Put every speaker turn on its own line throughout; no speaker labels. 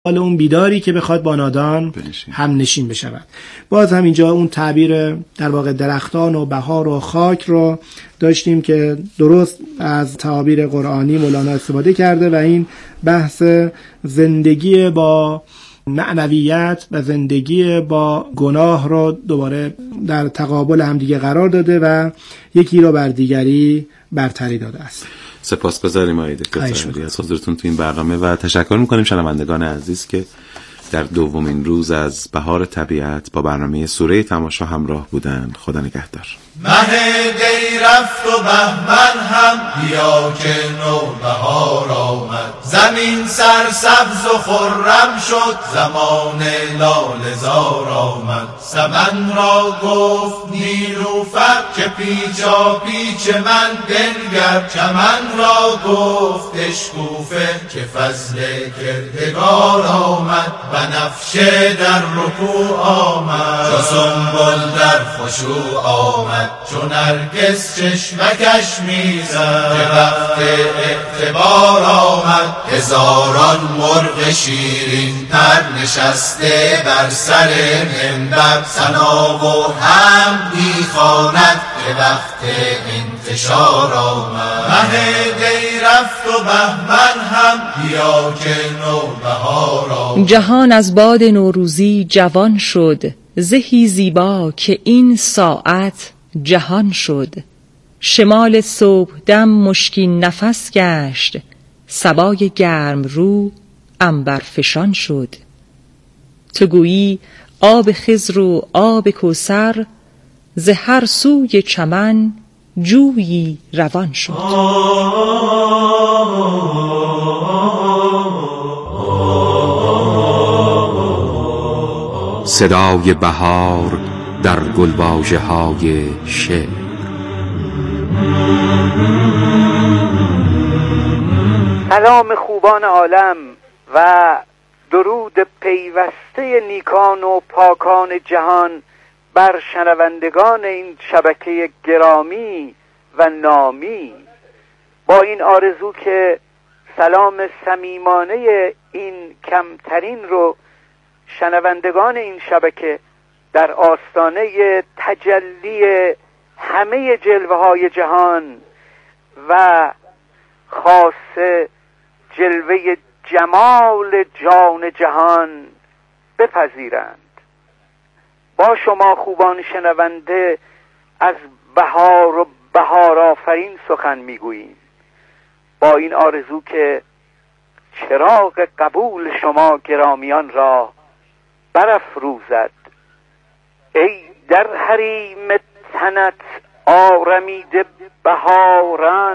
حال اون بیداری که بخواد با نادان هم نشین بشود. باز هم اینجا اون تعبیر در واقع درختان و بهار و خاک رو داشتیم که درست از تعابیر قرآنی مولانا استفاده کرده و این بحث زندگی با معنویت و زندگی با گناه رو دوباره در تقابل هم دیگه قرار داده و یکی رو بر دیگری برتری داده است.
سپاسگزاریم آقای دکتر از حضورتون تو این برنامه و تشکر می‌کنیم شنوندگان عزیز که در دومین روز از بهار طبیعت با برنامه سوره تماشا همراه بودند. خدا نگهدار.
مه دی رفت و بهمن هم بیا که نوبهار آمد، زمین سرسبز و خرم شد زمان لاله زار آمد. سمن را گفت نیلوفر که پیچا پیچ من بنگر، چمن را گفت اشکوفه که فضل کردگار آمد. بنفشه در رکوع آمد، چو سنبل در خشوع آمد، چو نرگس چشمکش میزد که وقت اعتبار آمد. هزاران مرغ شیرین پر نشسته بر سر منبر، ثنا و حمد می‌خواند که وقت انتشار آمد. مه دی رفت و بهمن هم بیا که نوبهار آمد.
جهان از باد نوروزی جوان شد، زهی زیبا که این ساعت جهان شد. شمال صبح دم مشکین نفس گشت، صبای گرم رو عنبرفشان شد. تو گویی آب خضر و آب کوثر، ز هر سوی چمن جویی روان شد.
صدای بهار در گلواژه‌های شعر.
سلام خوبان عالم و درود پیوسته نیکان و پاکان جهان بر شنوندگان این شبکه گرامی و نامی، با این آرزو که سلام صمیمانه این کمترین رو شنوندگان این شبکه در آستانه تجلی همه جلوه های جهان و خاصه جلوه جمال جان جهان بپذیرند. با شما خوبان شنونده از بهار و بهار آفرین سخن میگوییم، با این آرزو که چراغ قبول شما گرامیان را برافروزد. ای در حریم تنت آرمیده بهاران،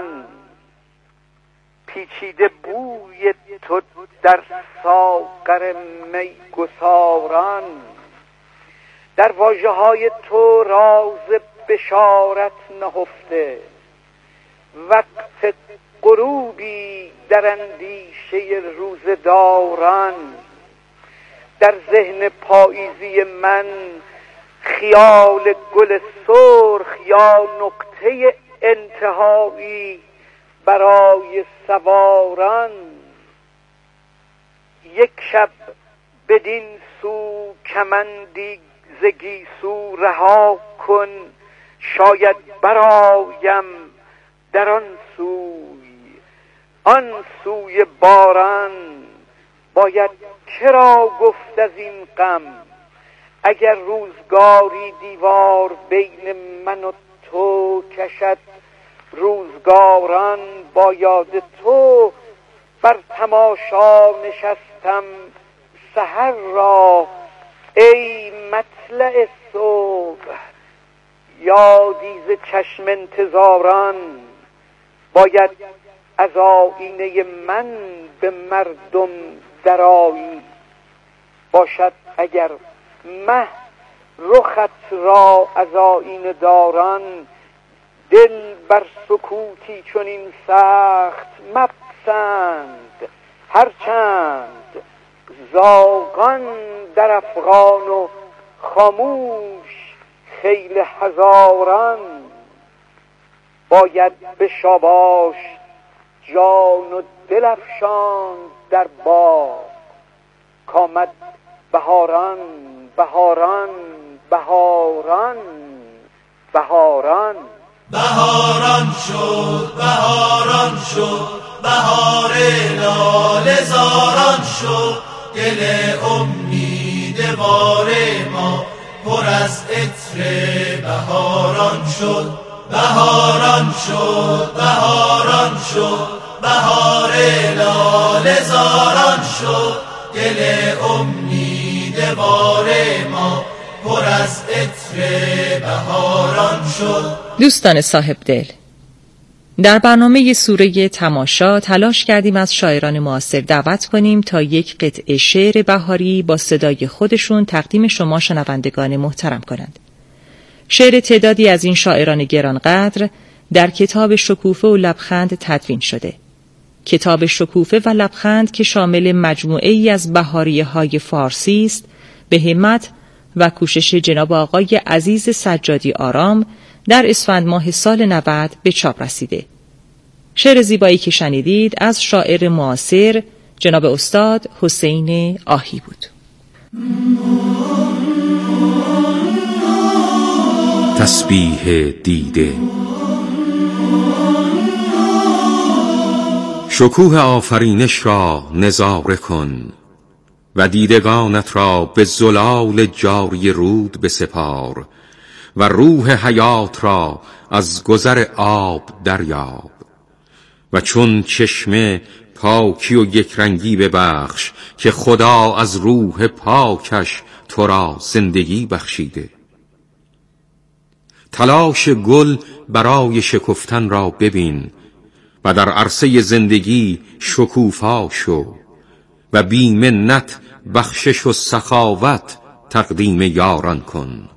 پیچیده بوی تو در ساغر می گساران. در واژه های تو راز بشارت نهفته، وقت غروبی در اندیشه روزداران. در ذهن پاییزی من خیال گل سرخ یا نقطه انتهایی برای سواران. یک شب بدین سو کمندی ز گیسو رها کن، شاید برایم در آن سوی باران. باید چرا گفت از این غم، اگر روزگاری دیوار بین من و تو کشد. روزگاران با یاد تو بر تماشا نشستم سحر را. ای مطلع صبح یادی ز چشم انتظاران. باید از آیینه من به مردم درآیی، باشد اگر مه رخت را از آیینه داران. دل بر سکوتی چنین سخت مپسند، هرچند زاغان در افغان و خاموش خیل هزاران. باید به شاباش جان و دل افشاند در باغ، کامد بهاران بهاران بهاران بهاران.
بهاران شد بهاران شد بهار لاله زاران شد، دل امیدوار ما پر از عطر بهاران شد. بهاران شد بهاران شد بهار لاله زاران شد، دل امیدوار ما پر از عطر بهاران شد.
دوستان صاحب دل، در برنامه سوره تماشا تلاش کردیم از شاعران معاصر دعوت کنیم تا یک قطعه شعر بهاری با صدای خودشون تقدیم شما شنوندگان محترم کنند. شعر تعدادی از این شاعران گرانقدر در کتاب شکوفه و لبخند تدوین شده. کتاب شکوفه و لبخند که شامل مجموعه ای از بهاریه های فارسی است، به همت و کوشش جناب آقای عزیز سجادی آرام در اسفند ماه سال 90 به چاپ رسیده. شعر زیبایی که شنیدید از شاعر معاصر جناب استاد حسین آهی بود.
تسبیح دیده. شکوه آفرینش را نظاره کن و دیدگانت را به زلال جاری رود بسپار و روح حیات را از گذر آب دریاب و چون چشمه پاکی و یکرنگی ببخش که خدا از روح پاکش تو را زندگی بخشیده. تلاش گل برای شکفتن را ببین و در عرصه زندگی شکوفا شو و بی منت بخشش و سخاوت تقدیم یاران کن.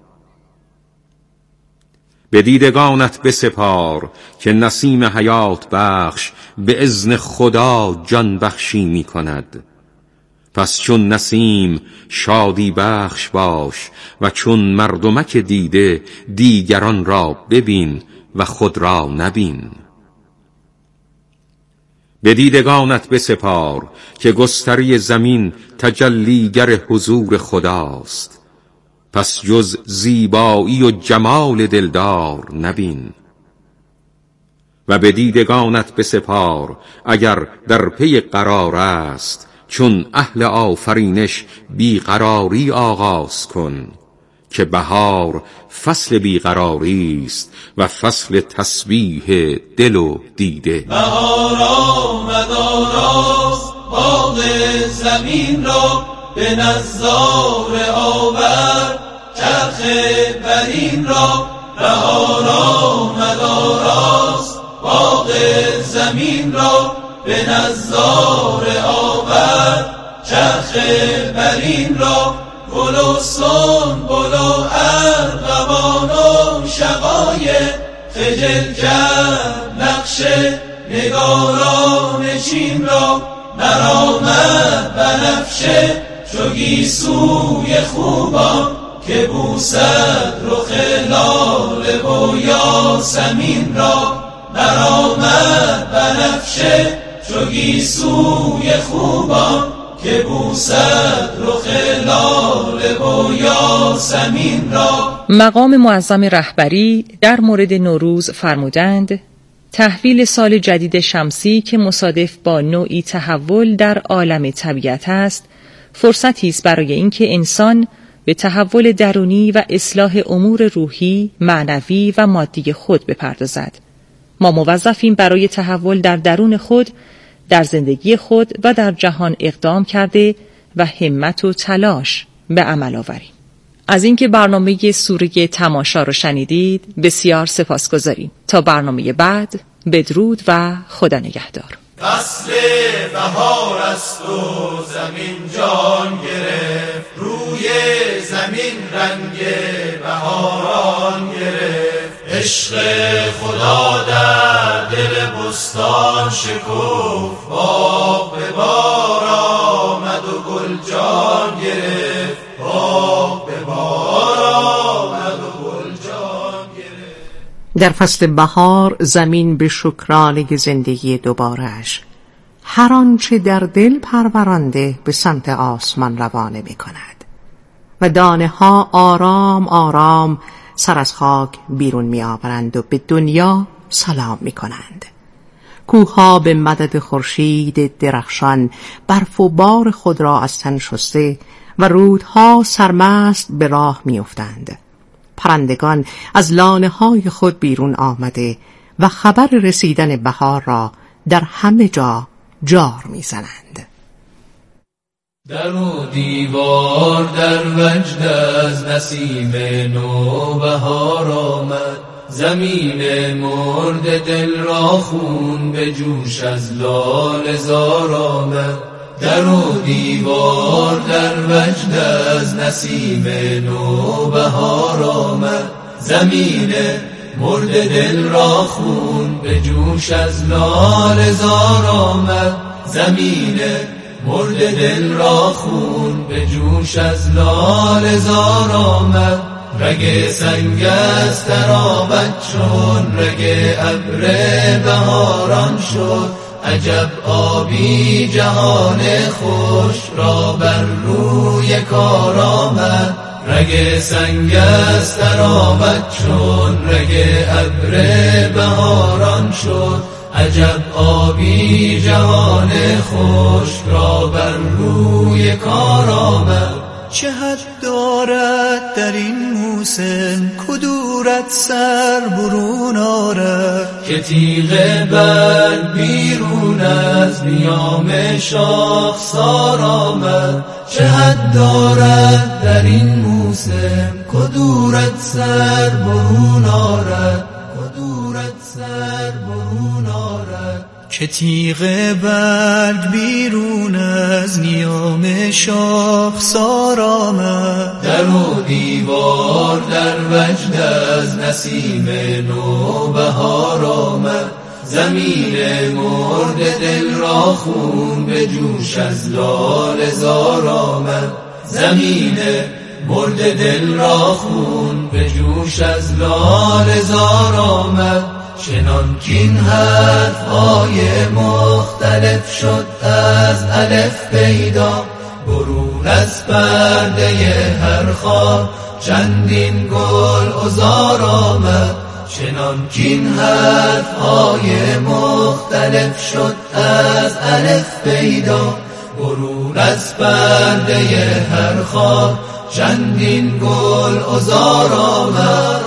به دیدگانت بسپار که نسیم حیات بخش به اذن خدا جان بخشی می کند. پس چون نسیم شادی بخش باش و چون مردمک دیده دیگران را ببین و خود را نبین. به دیدگانت بسپار که گستری زمین تجلیگر حضور خداست. پس جز زیبایی و جمال دلدار نبین. و به دیدگانت بسپار اگر در پی قرار است، چون اهل آفرینش بیقراری آغاز کن که بهار فصل بیقراری است و فصل تسبیح دل و دیده.
بهار آمد آراست باغ زمین را، به نظاره آورد چرخ برین را. بهار آمد آراست باغ زمین را، به نظاره آورد چرخ برین را. گل و سنبل و ارغوان و شقایق خجل کرد نقش نگاران چین را. برآمد بنفشه چو گیسوی خوبان، که بوسد رخ لاله و یاسمین را. برآمد بنفشه چو گیسوی خوبان، که بوسد رخ لاله و یاسمین را.
مقام معظم رهبری در مورد نوروز فرمودند: تحویل سال جدید شمسی که مصادف با نوعی تحول در عالم طبیعت است، فرصتی است برای اینکه انسان به تحول درونی و اصلاح امور روحی، معنوی و مادی خود بپردازد. ما موظفیم برای تحول در درون خود، در زندگی خود و در جهان اقدام کرده و همت و تلاش به عمل آوریم. از اینکه برنامه سوره تماشا رو شنیدید بسیار سپاسگزاریم. تا برنامه بعد، بدرود و خدا نگهدار.
فصل بهار است و زمین جان گرفت، روی زمین رنگ بهاران گرفت. عشق خدا در دل بستان شکفت، باغ به بار آمد و گل جان گرفت. باغ به بار آمد و گل جان گرفت.
در فصل بهار زمین به شکرانه زندگی دوباره‌اش هر آنچه در دل پرورانده به سمت آسمان روانه می کند و دانه ها آرام آرام سر از خاک بیرون می آورند و به دنیا سلام می کنند. کوه‌ها به مدد خورشید درخشان برف و بار خود را از تن شسته و رودها سرمست به راه می افتند. پرندگان از لانه های خود بیرون آمده و خبر رسیدن بهار را در همه جا جار می زنند.
در و دیوار در وجد از نسیم نو بهار آمد، زمین مرد دل را خون به جوش از لاله زار آمد. در و دیوار در وجد از نسیم نو بهار آمد، زمین مرد دل را خون به جوش از لاله زار آمد. زمین مرد دل را خون به جوش از لاله زار آمد. رگ سنگ از ترابت چون رگ ابر بهاران شد، عجب آبی جهان خوش را بر روی کار آمد. رگ سنگ از ترابت چون رگ ابر بهاران شد، عجب آبی جهان خوش را بر روی کار آمد.
چه حد دارد در این موسم کدورت سر برون آرد،
که تیغ برگ بیرون از نیام شاخسار آمد. چه حد دارد در این موسم کدورت سر برون آرد، کدورت سر برون آرد.
که تیغ برگ بیرون از نیام شاخسار آمد.
در و دیوار در وجد از نسیم نو بهار آمد، زمین مرد دل را خون به جوش از لاله زار آمد. زمین مرد دل را خون به جوش از لاله زار آمد. چنان کین حرف‌های مختلف شد از الف پیدا، برون از پرده هر خار چندین گل عذار آمد. چنان کین حرف‌های مختلف شد از الف پیدا، برون از پرده هر خار چندین گل عذار آمد.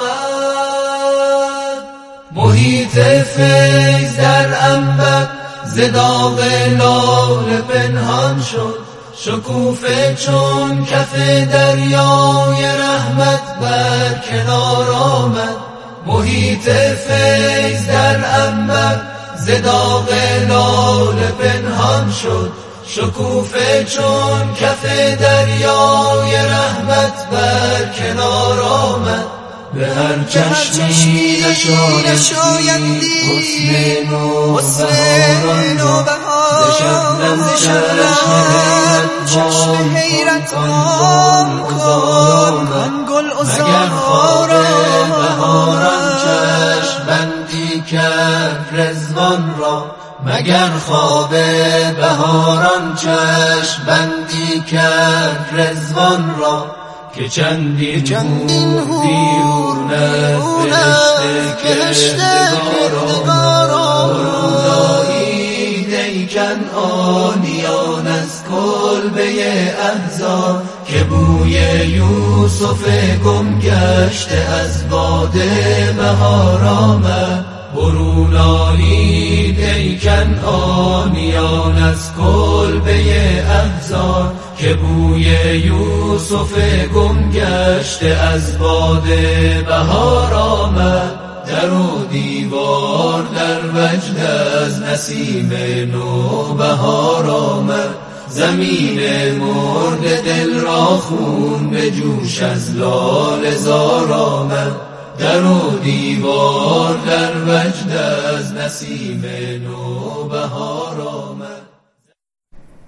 محیط فیض در عنبر ز داغ لاله پنهان شد، شکوفه چون کف دریای رحمت بر کنار آمد. محیط فیض در عنبر ز داغ لاله پنهان شد، شکوفه چون کف دریای رحمت بر کنار آمد. به هر چشمی نشاید دید حسن و بهاران، ز شبنم چشم حیرت آن کن گل عذار بهاران چشم بندی کرد رضوان را. مگر خواب بهاران چشم بندی کرد رضوان را، که چندین بیرون از بهشت کردگار برونایید ای کنعانیان از کلبه احزان، که بوی یوسف گم گشته از باد بهار آمد. برونایید ای کنعانیان از کلبه احزان، که بوی یوسف گم گشته از باد بهار آمد. در و دیوار در وجد از نسیم نو بهار آمد، زمین مرد دل را خون به جوش از لاله زار آمد. در و دیوار در وجد از نسیم نو بهار آمد.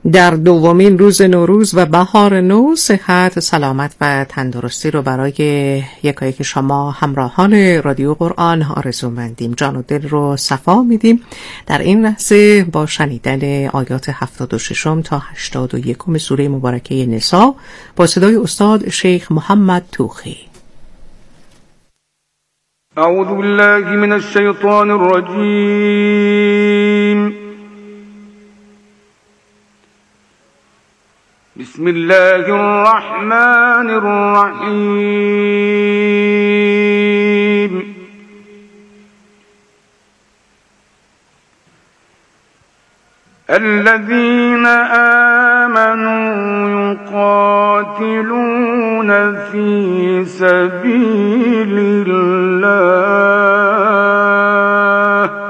در دومین روز نوروز و بهار نو صحت، سلامت و تندرستی رو برای یکایک شما همراهان رادیو قرآن آرزو مندیم. جان و دل رو صفا میدیم در این لحظه با شنیدن آیات 76 تا 81 سوره مبارکه نساء با صدای استاد شیخ محمد توخی.
اعوذ بالله من الشیطان الرجیم. بسم الله الرحمن الرحيم. الذين آمنوا يقاتلون في سبيل الله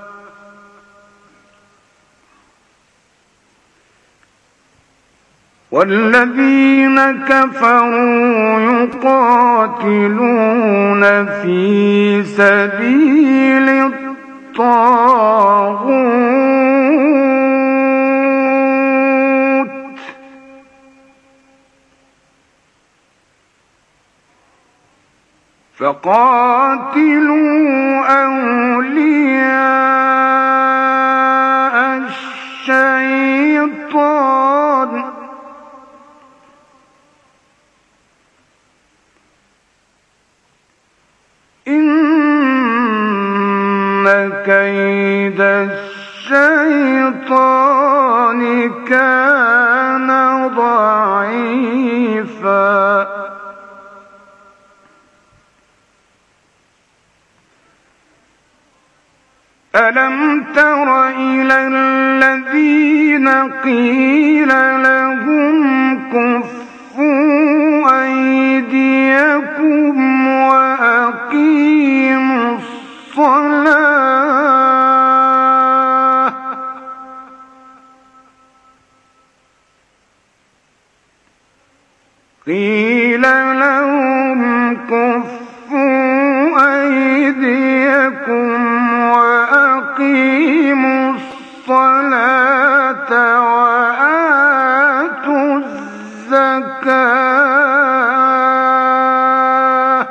والذين كفروا يقاتلون في سبيل الطاغوت فقاتلوا أولياء الشيطان إن كيد الشيطان كان ضعيفا. ألم تر إلى الذين قيل لهم كفوا أيديكم وأقيموا الصلاة قيل لهم كفوا أيديكم وأقيموا الصلاة وآتوا الزكاة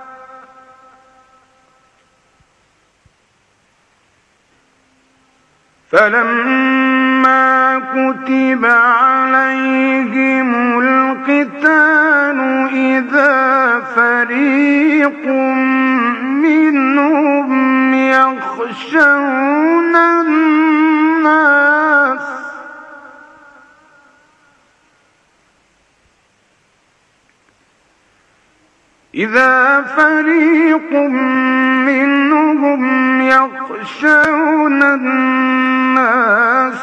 فلما كتب عليهم القتال إذا فريق منهم يخشون الناس إذا فريق منهم يخشون الناس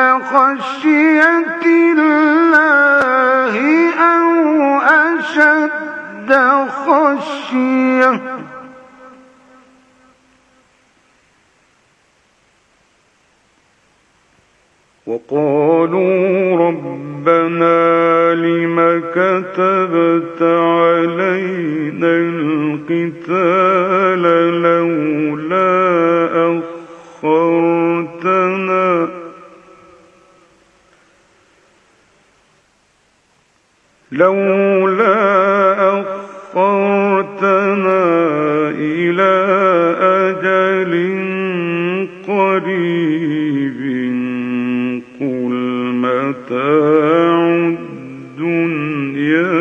كخشية الله أو أشد خشية وقالوا ربنا لم كتبت علينا القتال لولا أخرتنا إلى أجل قريب قل متاع الدنيا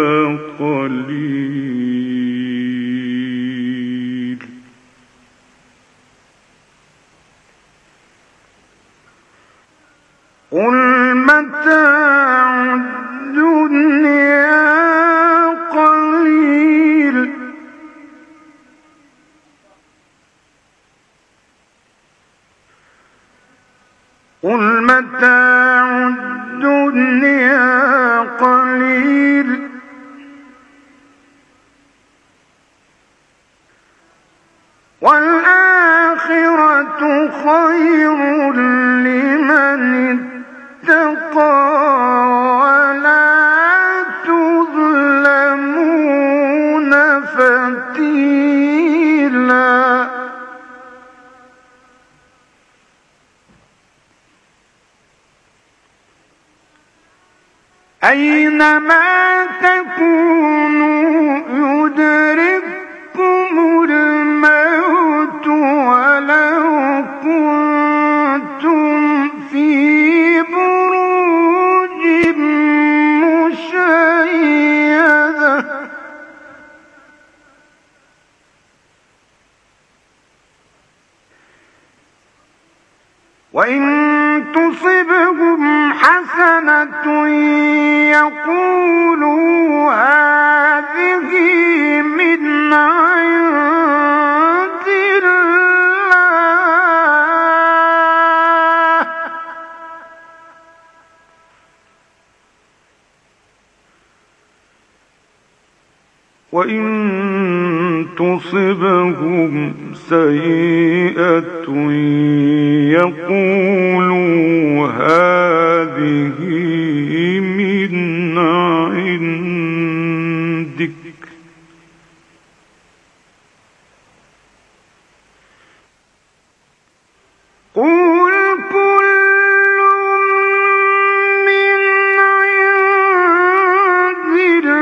قليل قل متاع الدنيا قليل قل متاع الدنيا قليل والآخرة خير لمن اتقى ولا تظلمون فتيلا أينما تكونوا يدرككم الموت ولو كنتم في بروج مشيدة وإن تصبهم حسنة يقولوا هذه من عند الله وإن تصبهم سيئة يقولوا هذه من عندك قل كل من عند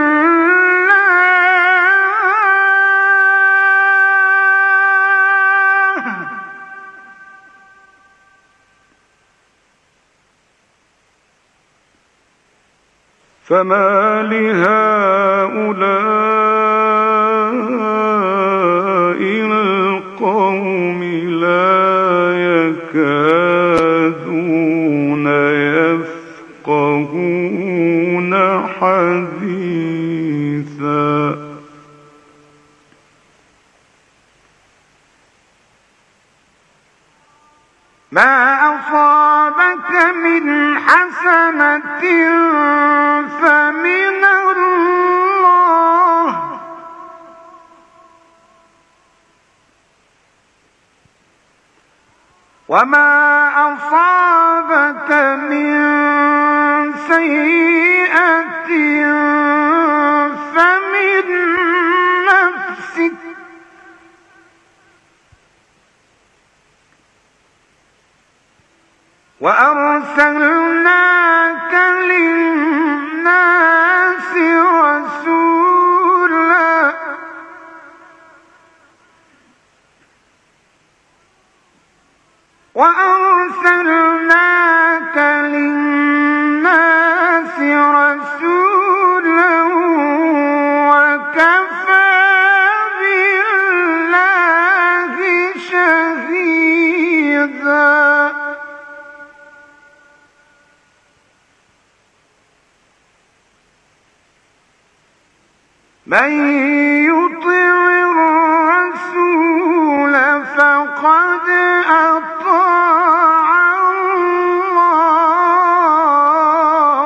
الله فما لهؤلاء القوم لا يكادون يفقهون حديثا ما أصابك من حسنة فمن الله وما أصابك من سيئة فمن نفسك وأرسلناك للناس رسولا وكفى بالله شهيدا من يطع الرسول فقد أطاع الله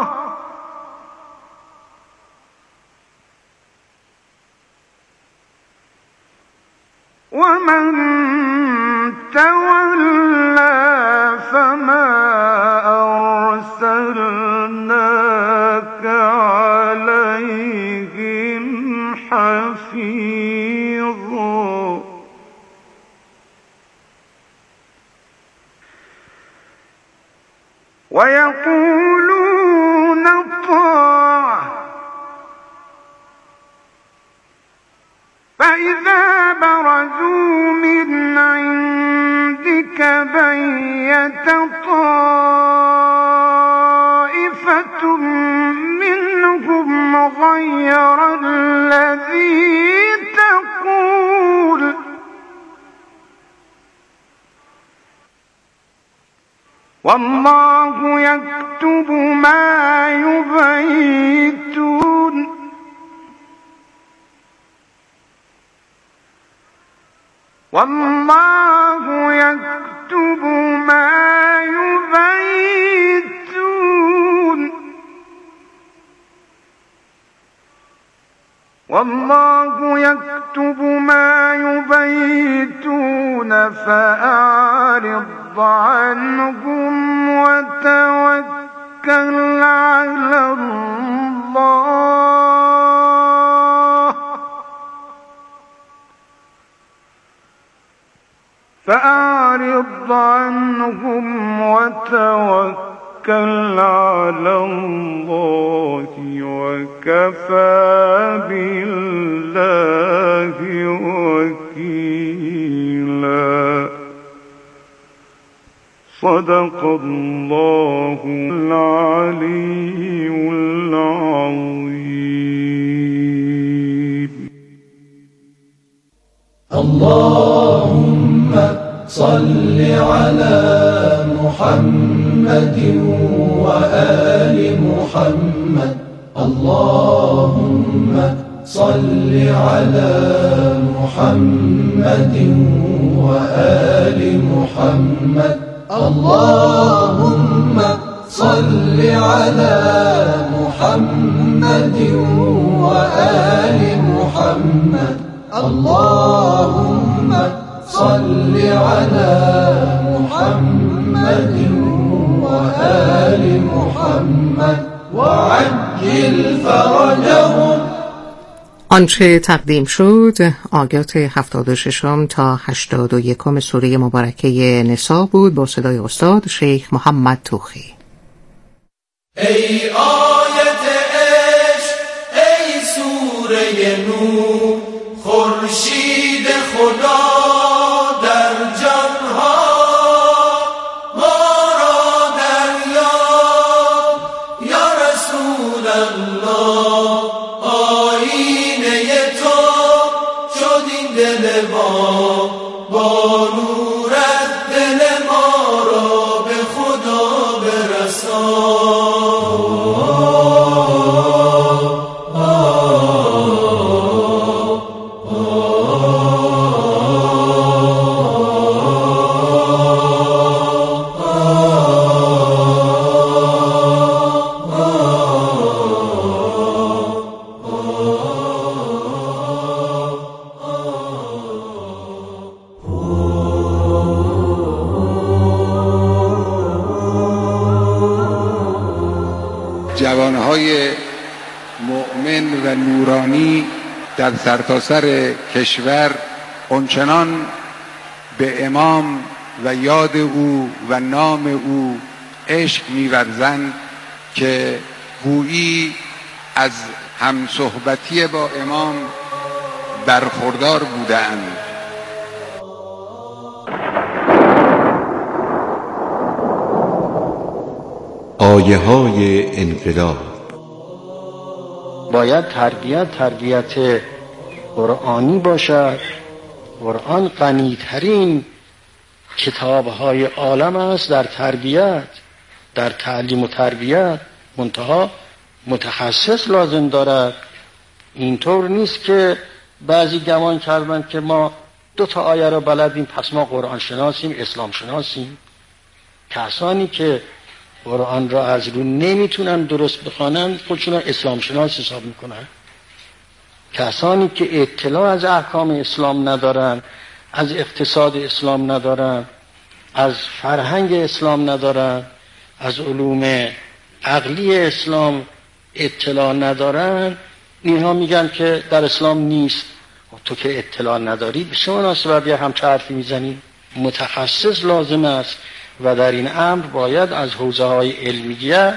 ومن تولى فما أرسلناك عليهم حفيظا ويقولون طاعة فإذا برزوا من عندك بيت طائفة منهم غير الذي تقول والله يكتب ما يبيتون والله يكتب ما يبيتون والله يكتب ما يبيتون فأعرض عنهم وتوكل على الله فأعرض عنهم وتوكل توكل على الله وكفى بالله وكيلا. صدق الله العلي العظيم.
اللهم صل على محمد وآل محمد. اللهم صل على محمد وآل محمد. اللهم صل على محمد وآل محمد. اللهم صل على محمد وآل محمد وعجل فرجهم.
آنچه تقدیم شد آیات 76 تا 81 سوره مبارکه نساء بود با صدای استاد شیخ محمد توخی.
ای آیت عشق، ای سوره نور، خورشید خدا در جانها، ما را دریاب یا رسول الله. آینه تو شد این دل ما، با نورت دل ما را به خدا
جوانهای مؤمن و نورانی در سرتاسر کشور آنچنان به امام و یاد او و نام او عشق می‌ورزند که گویی از همصحبتی با امام برخوردار بودند.
آیه‌های انقلاب.
باید تربیت قرآنی باشد. قرآن غنی‌ترین کتاب‌های عالم است در تربیت، در تعلیم و تربیت. منتها متخصص لازم دارد. اینطور نیست که بعضی گمان کردند که ما 2 آیه را بلدیم پس ما قرآن شناسیم، اسلام شناسیم. کسانی که قرآن را از رو نمیتونن درست بخوانن خودشون را اسلام شناس حساب میکنن. کسانی که اطلاع از احکام اسلام ندارن، از اقتصاد اسلام ندارن، از فرهنگ اسلام ندارن، از علوم عقلی اسلام اطلاع ندارن، اینها میگن که در اسلام نیست. تو که اطلاع نداری به شما ناسبت یه همچه حرفی میزنی. متخصص لازم است و در این امر باید از حوزه‌های علمیه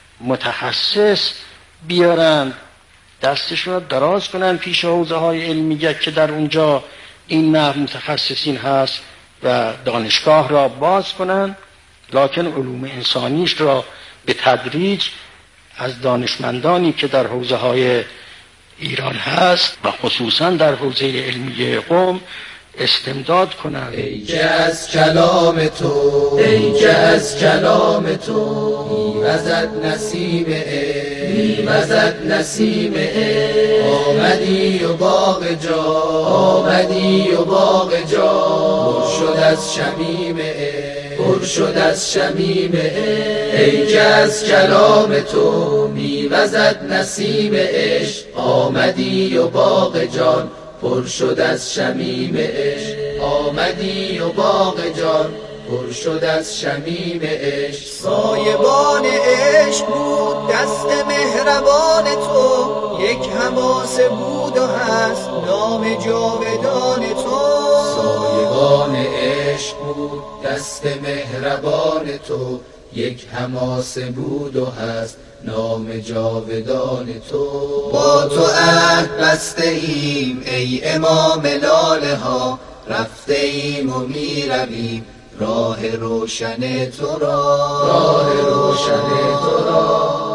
متخصص بیارن، دستشون رو دراز کنن پیش حوزه‌های علمیه که در اونجا این نوع متخصصین هست و دانشگاه را باز کنن، لکن علوم انسانیش را به تدریج از دانشمندانی که در حوزه‌های ایران هست و خصوصا در حوزه علمیه قم استمداد کنند.
ای که از کلام تو، ای که از کلام تو میوزد نسیم عشق، میوزد نسیم عشق. آمدی و باغ جا، آمدی و باغ جا پر شد از شمیم عشق، پر شد از شمیم عشق. ای که از کلام تو میوزد نسیم عشق، آمدی و باغ جان پر شد از شمیم عشق. آمدی و باغ جان پر شد از شمیم عشق.
سایبان عشق بود دست مهربان تو، یک حماسه بود و هست نام جاودان تو.
سایبان عشق بود دست مهربان تو، یک حماسه بود و هست نام جاودان تو. با تو عهد بسته ایم ای امام لاله ها، رفته ایم و می رویم راه روشن تو را، راه روشن تو را.